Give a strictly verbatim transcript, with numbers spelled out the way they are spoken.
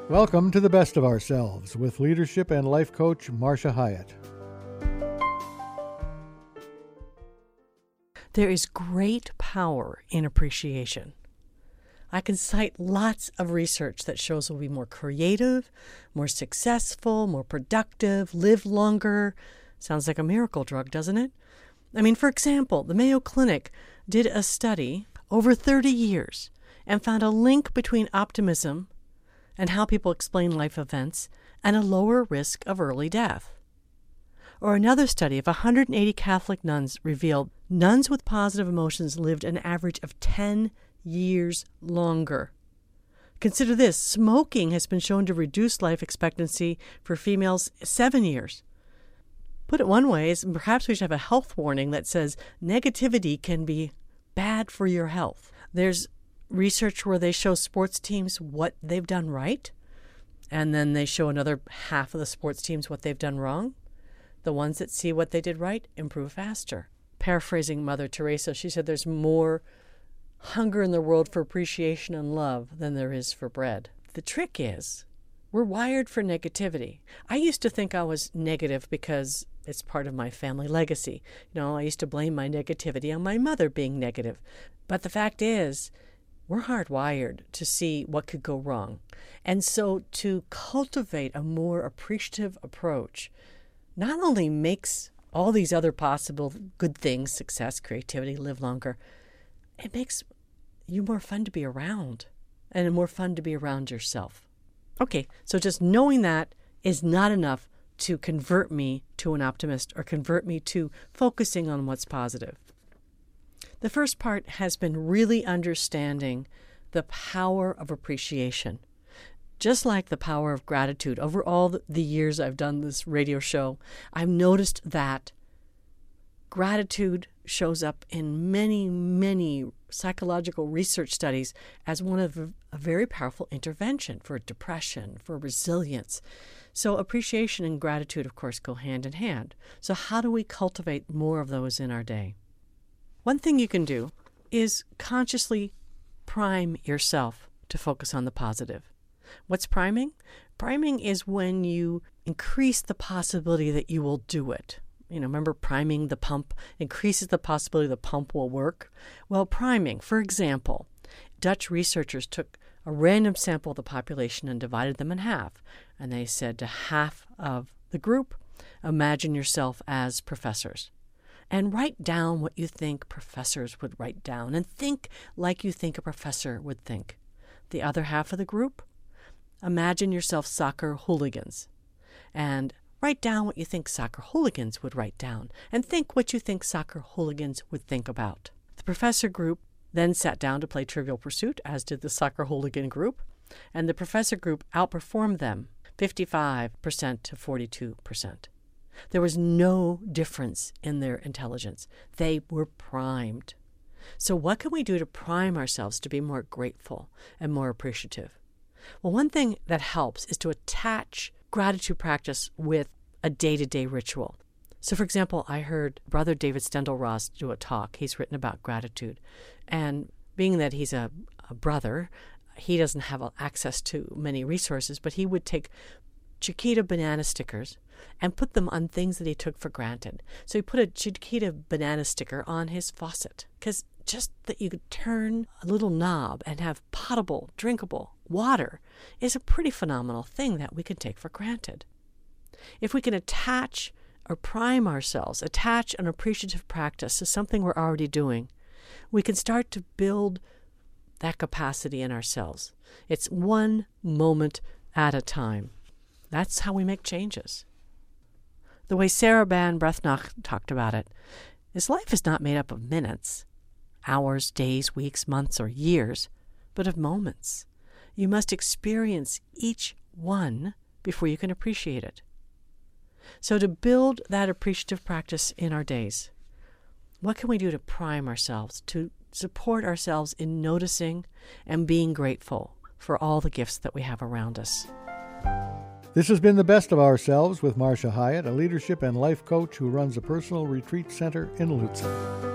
Welcome to The Best of Ourselves with leadership and life coach Marcia Hyatt. There is great power in appreciation. I can cite lots of research that shows we'll be more creative, more successful, more productive, live longer. Sounds like a miracle drug, doesn't it? I mean, for example, the Mayo Clinic did a study over thirty years and found a link between optimism and how people explain life events and a lower risk of early death. Or another study of one hundred eighty Catholic nuns revealed nuns with positive emotions lived an average of ten years longer. Consider this, smoking has been shown to reduce life expectancy for females seven years. Put it one way, is perhaps we should have a health warning that says negativity can be bad for your health. There's research where they show sports teams what they've done right, and then they show another half of the sports teams what they've done wrong. The ones that see what they did right improve faster. Paraphrasing Mother Teresa, she said there's more hunger in the world for appreciation and love than there is for bread. The trick is, we're wired for negativity. I used to think I was negative because it's part of my family legacy. You know, I used to blame my negativity on my mother being negative. But the fact is, we're hardwired to see what could go wrong. And so to cultivate a more appreciative approach not only makes all these other possible good things, success, creativity, live longer, it makes you more fun to be around and more fun to be around yourself. Okay, so just knowing that is not enough to convert me to an optimist or convert me to focusing on what's positive. The first part has been really understanding the power of appreciation. Just like the power of gratitude, over all the years I've done this radio show, I've noticed that gratitude shows up in many, many psychological research studies as one of a, a very powerful intervention for depression, for resilience. So appreciation and gratitude, of course, go hand in hand. So how do we cultivate more of those in our day? One thing you can do is consciously prime yourself to focus on the positive. What's priming? Priming is when you increase the possibility that you will do it. You know, remember priming the pump increases the possibility the pump will work? Well, priming, for example, Dutch researchers took a random sample of the population and divided them in half. And they said to half of the group, imagine yourself as professors. And write down what you think professors would write down, and think like you think a professor would think. The other half of the group, imagine yourself soccer hooligans, and write down what you think soccer hooligans would write down, and think what you think soccer hooligans would think about. The professor group then sat down to play Trivial Pursuit, as did the soccer hooligan group, and the professor group outperformed them fifty-five percent to forty-two percent. There was no difference in their intelligence. They were primed. So what can we do to prime ourselves to be more grateful and more appreciative? Well, one thing that helps is to attach gratitude practice with a day-to-day ritual. So, for example, I heard Brother David Steindl-Rast do a talk. He's written about gratitude. And being that he's a, a brother, he doesn't have access to many resources, but he would take Chiquita banana stickers and put them on things that he took for granted. So he put a Chiquita banana sticker on his faucet, because just that you could turn a little knob and have potable, drinkable water is a pretty phenomenal thing that we can take for granted. If we can attach or prime ourselves, attach an appreciative practice to something we're already doing, we can start to build that capacity in ourselves. It's one moment at a time. That's how we make changes. The way Sarah Ban Breathnach talked about it is life is not made up of minutes, hours, days, weeks, months, or years, but of moments. You must experience each one before you can appreciate it. So to build that appreciative practice in our days, what can we do to prime ourselves, to support ourselves in noticing and being grateful for all the gifts that we have around us? This has been The Best of Ourselves with Marcia Hyatt, a leadership and life coach who runs a personal retreat center in Lutzer.